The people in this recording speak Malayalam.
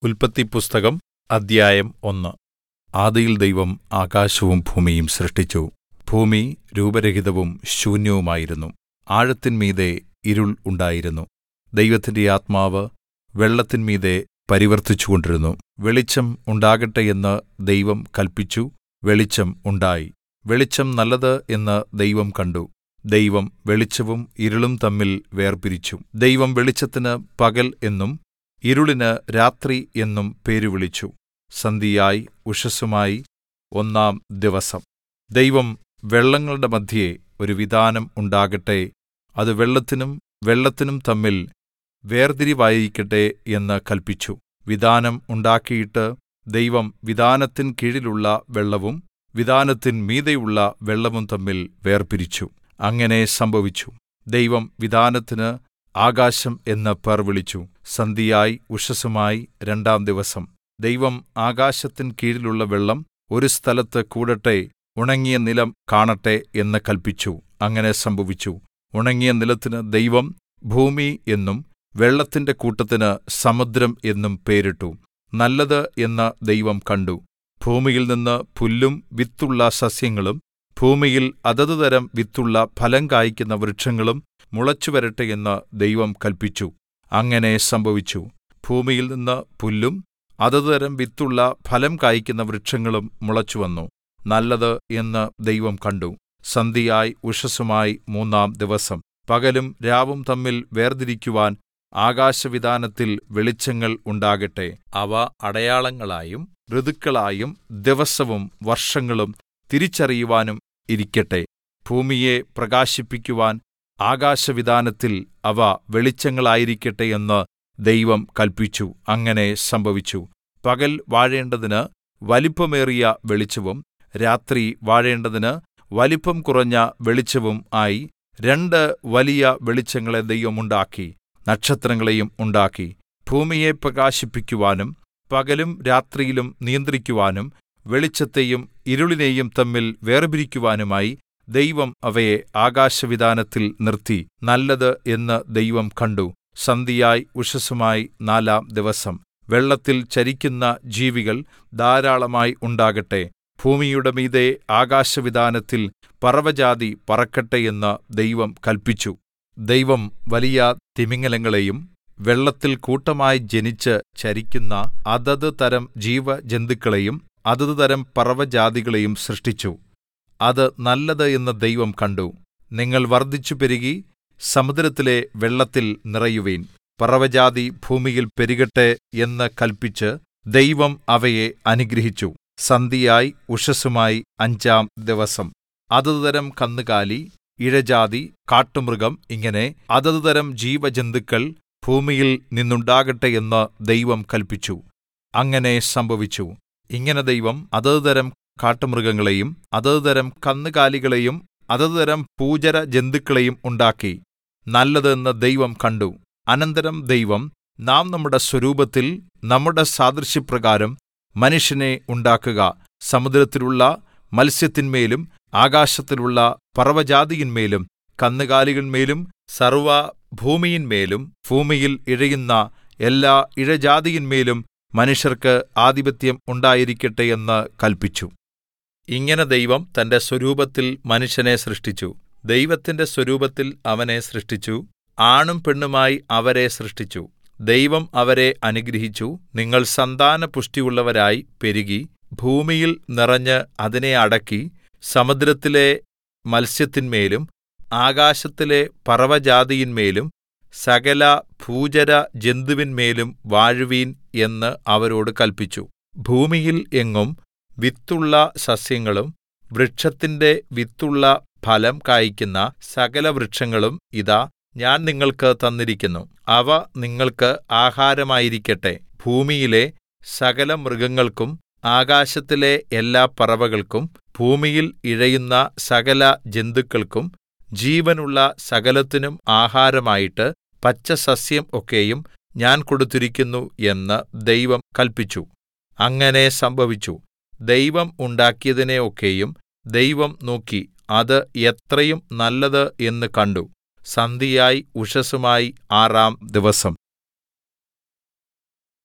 ഉല്പത്തിപ്പുസ്തകം അദ്ധ്യായം 1. ആദിയിൽ ദൈവം ആകാശവും ഭൂമിയും സൃഷ്ടിച്ചു. ഭൂമി രൂപരഹിതവും ശൂന്യവുമായിരുന്നു. ആഴത്തിന്മീതെ ഇരുൾ ഉണ്ടായിരുന്നു. ദൈവത്തിന്റെ ആത്മാവ് വെള്ളത്തിന്മീതെ പരിവർത്തിച്ചുകൊണ്ടിരുന്നു. വെളിച്ചം ഉണ്ടാകട്ടെ എന്ന് ദൈവം കല്പിച്ചു. വെളിച്ചം ഉണ്ടായി. വെളിച്ചം നല്ലത് എന്ന് ദൈവം കണ്ടു. ദൈവം വെളിച്ചവും ഇരുളും തമ്മിൽ വേർപിരിച്ചു. ദൈവം വെളിച്ചത്തിന് പകൽ എന്നും ഇരുളിന് രാത്രി എന്നും പേരുവിളിച്ചു. സന്ധ്യയായി ഉഷസ്സുമായി ഒന്നാം ദിവസം. ദൈവം വെള്ളങ്ങളുടെ മദ്ധ്യേ ഒരു വിതാനം ഉണ്ടാകട്ടെ, അത് വെള്ളത്തിനും തമ്മിൽ വേർതിരിവായിരിക്കട്ടെ എന്ന് കല്പിച്ചു. വിതാനം ഉണ്ടാക്കിയിട്ട് ദൈവം വിതാനത്തിൻ കീഴിലുള്ള വെള്ളവും വിതാനത്തിൻ മീതെയുള്ള വെള്ളവും തമ്മിൽ വേർപിരിച്ചു. അങ്ങനെ സംഭവിച്ചു. ദൈവം വിതാനത്തിന് ആകാശം എന്ന് പേർ വിളിച്ചു. സന്ധ്യയായി ഉഷസ്സുമായി രണ്ടാം ദിവസം. ദൈവം ആകാശത്തിൻ കീഴിലുള്ള വെള്ളം ഒരു സ്ഥലത്ത് കൂടട്ടെ, ഉണങ്ങിയ നിലം കാണട്ടെ എന്ന് കല്പിച്ചു. അങ്ങനെ സംഭവിച്ചു. ഉണങ്ങിയ നിലത്തിന് ദൈവം ഭൂമി എന്നും വെള്ളത്തിന്റെ കൂട്ടത്തിന് സമുദ്രം എന്നും പേരിട്ടു. നല്ലത് എന്ന് ദൈവം കണ്ടു. ഭൂമിയിൽ നിന്ന് പുല്ലും വിത്തുള്ള സസ്യങ്ങളും ഭൂമിയിൽ അതത് തരം വിത്തുള്ള ഫലം കായ്ക്കുന്ന വൃക്ഷങ്ങളും മുളച്ചുവരട്ടെ എന്ന് ദൈവം കല്പിച്ചു. അങ്ങനെ സംഭവിച്ചു. ഭൂമിയിൽ നിന്ന് പുല്ലും അതത് തരം വിത്തുള്ള ഫലം കായ്ക്കുന്ന വൃക്ഷങ്ങളും മുളച്ചുവന്നു. നല്ലത് എന്ന് ദൈവം കണ്ടു. സന്ധ്യയായി ഉഷസ്സുമായി മൂന്നാം ദിവസം. പകലും രാവും തമ്മിൽ വേർതിരിക്കുവാൻ ആകാശവിതാനത്തിൽ വെളിച്ചങ്ങൾ ഉണ്ടാകട്ടെ. അവ അടയാളങ്ങളായും ഋതുക്കളായും ദിവസവും വർഷങ്ങളും തിരിച്ചറിയുവാനും ഇരിക്കട്ടെ. ഭൂമിയെ പ്രകാശിപ്പിക്കുവാൻ ആകാശവിതാനത്തിൽ അവ വെളിച്ചങ്ങളായിരിക്കട്ടെ എന്ന് ദൈവം കല്പിച്ചു. അങ്ങനെ സംഭവിച്ചു. പകൽ വാഴേണ്ടതിന് വലിപ്പമേറിയ വെളിച്ചവും രാത്രി വാഴേണ്ടതിന് വലിപ്പം കുറഞ്ഞ വെളിച്ചവും ആയി രണ്ട് വലിയ വെളിച്ചങ്ങളെ ദൈവം ഉണ്ടാക്കി. നക്ഷത്രങ്ങളെയും ഉണ്ടാക്കി. ഭൂമിയെ പ്രകാശിപ്പിക്കുവാനും പകലും രാത്രിയിലും നിയന്ത്രിക്കുവാനും വെളിച്ചത്തെയും ഇരുളിനെയും തമ്മിൽ വേർപിരിക്കുവാനുമായി ദൈവം അവയെ ആകാശവിതാനത്തിൽ നിർത്തി. നല്ലത് എന്ന് ദൈവം കണ്ടു. സന്ധ്യയായി ഉഷസ്സുമായി നാലാം ദിവസം. വെള്ളത്തിൽ ചരിക്കുന്ന ജീവികൾ ധാരാളമായി ഉണ്ടാകട്ടെ. ഭൂമിയുടെ മീതെ ആകാശവിതാനത്തിൽ പറവജാതി പറക്കട്ടെ എന്ന് ദൈവം കല്പിച്ചു. ദൈവം വലിയ തിമിംഗലങ്ങളെയും വെള്ളത്തിൽ കൂട്ടമായി ജനിച്ച് ചരിക്കുന്ന അതത് തരം ജീവജന്തുക്കളെയും അതത് തരം പറവജാതികളെയും സൃഷ്ടിച്ചു. അത് നല്ലത് എന്ന് ദൈവം കണ്ടു. നിങ്ങൾ വർദ്ധിച്ചു പെരുകി സമുദ്രത്തിലെ വെള്ളത്തിൽ നിറയുവിൻ. പറവജാതി ഭൂമിയിൽ പെരുകട്ടെ എന്ന് കല്പിച്ച് ദൈവം അവയെ അനുഗ്രഹിച്ചു. സന്ധ്യയായി ഉഷസ്സുമായി അഞ്ചാം ദിവസം. അതത് തരം കന്നുകാലി, ഇഴജാതി, കാട്ടുമൃഗം, ഇങ്ങനെ അതത് തരം ജീവജന്തുക്കൾ ഭൂമിയിൽ നിന്നുണ്ടാകട്ടെ എന്ന് ദൈവം കല്പിച്ചു. അങ്ങനെ സംഭവിച്ചു. ഇങ്ങനെ ദൈവം അതത് തരം കാട്ടുമൃഗങ്ങളെയും അതത് തരം കന്നുകാലികളെയും അതത് തരം ഭൂചര ജന്തുക്കളെയും ഉണ്ടാക്കി. നല്ലത് എന്ന് ദൈവം കണ്ടു. അനന്തരം ദൈവം, നാം നമ്മുടെ സ്വരൂപത്തിൽ നമ്മുടെ സാദൃശ്യപ്രകാരം മനുഷ്യനെ ഉണ്ടാക്കുക. സമുദ്രത്തിലുള്ള മത്സ്യത്തിന്മേലും ആകാശത്തിലുള്ള പറവജാതിയിന്മേലും കന്നുകാലികളിന്മേലും സർവ്വഭൂമിയിന്മേലും ഭൂമിയിൽ ഇഴയുന്ന എല്ലാ ഇഴജാതിയിന്മേലും മനുഷ്യർക്ക് ആധിപത്യം ഉണ്ടായിരിക്കട്ടെ എന്ന് കല്പിച്ചു. ഇങ്ങനെ ദൈവം തന്റെ സ്വരൂപത്തിൽ മനുഷ്യനെ സൃഷ്ടിച്ചു. ദൈവത്തിന്റെ സ്വരൂപത്തിൽ അവനെ സൃഷ്ടിച്ചു. ആണും പെണ്ണുമായി അവരെ സൃഷ്ടിച്ചു. ദൈവം അവരെ അനുഗ്രഹിച്ചു. നിങ്ങൾ സന്താനപുഷ്ടിയുള്ളവരായി പെരുകി ഭൂമിയിൽ നിറഞ്ഞ് അതിനെ അടക്കി സമുദ്രത്തിലെ മത്സ്യത്തിന്മേലും ആകാശത്തിലെ പറവജാതിയിന്മേലും സകല ഭൂചര ജന്തുവിന്മേലും വാഴുവീൻ എന്ന് അവരോട് കല്പിച്ചു. ഭൂമിയിൽ എങ്ങും വിത്തുള്ള സസ്യങ്ങളും വൃക്ഷത്തിന്റെ വിത്തുള്ള ഫലം കായ്ക്കുന്ന സകല വൃക്ഷങ്ങളും ഇതാ ഞാൻ നിങ്ങൾക്ക് തന്നിരിക്കുന്നു. അവ നിങ്ങൾക്ക് ആഹാരമായിരിക്കട്ടെ. ഭൂമിയിലെ സകല മൃഗങ്ങൾക്കും ആകാശത്തിലെ എല്ലാ പറവകൾക്കും ഭൂമിയിൽ ഇഴയുന്ന സകല ജന്തുക്കൾക്കും ജീവനുള്ള സകലത്തിനും ആഹാരമായിട്ട് പച്ചസസ്യം ഒക്കെയും ഞാൻ കൊടുത്തിരിക്കുന്നു എന്ന് ദൈവം കല്പിച്ചു. അങ്ങനെ സംഭവിച്ചു. ദൈവം ഉണ്ടാക്കിയതിനെ ഒക്കെയും ദൈവം നോക്കി, അത് എത്രയും നല്ലത് എന്ന് കണ്ടു. സന്ധ്യയായി ഉഷസ്സുമായി ആറാം ദിവസം.